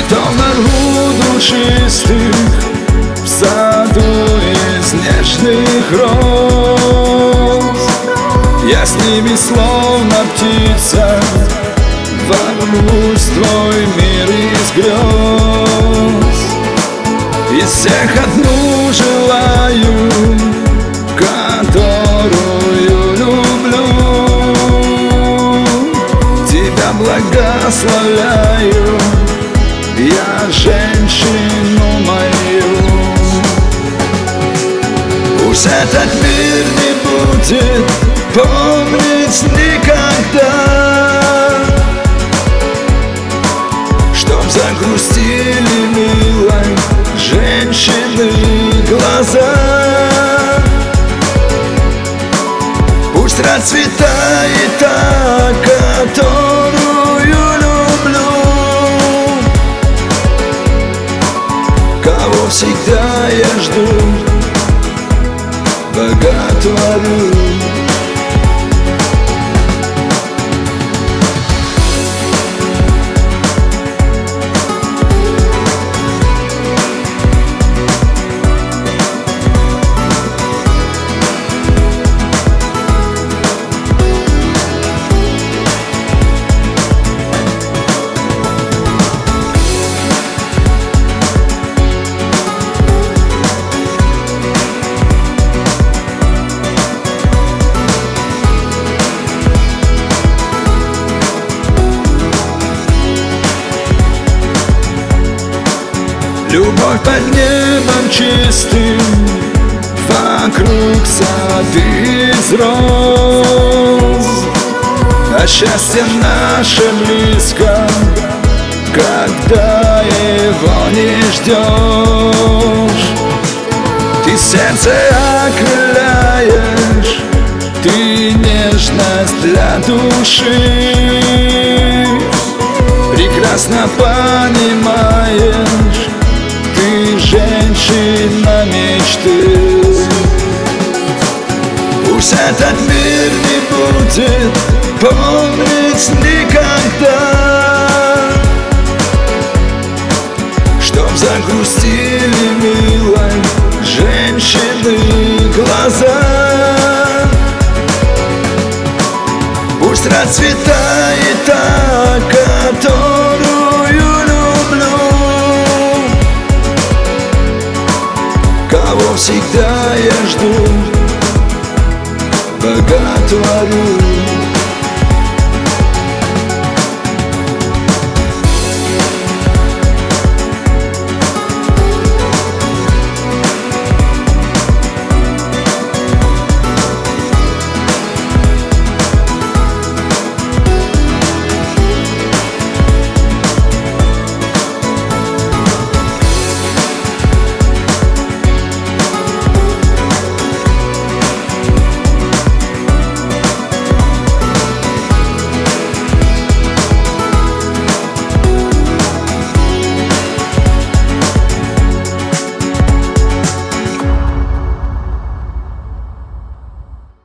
Что наружу чистых в саду из нежных роз. Я с ними словно птица ворвусь в твой мир из грез. Из всех одну желаю, которую люблю. Тебя благословляю, я женщину мою. Пусть этот мир не будет помнить никогда, чтоб загрустили милой женщины глаза. Пусть расцветает та, которую люблю, кого всегда я жду, боготворю. Любовь под небом чистым, вокруг сад из роз. А счастье наше близко, когда его не ждешь. Ты сердце окрыляешь, ты нежность для души. Прекрасно понимаешь, ты женщина мечты. Пусть этот мир не будет помнить никогда, чтоб загрустили милой женщины глаза. Пусть расцветает та, которую люблю, кого всегда я жду, боготворю.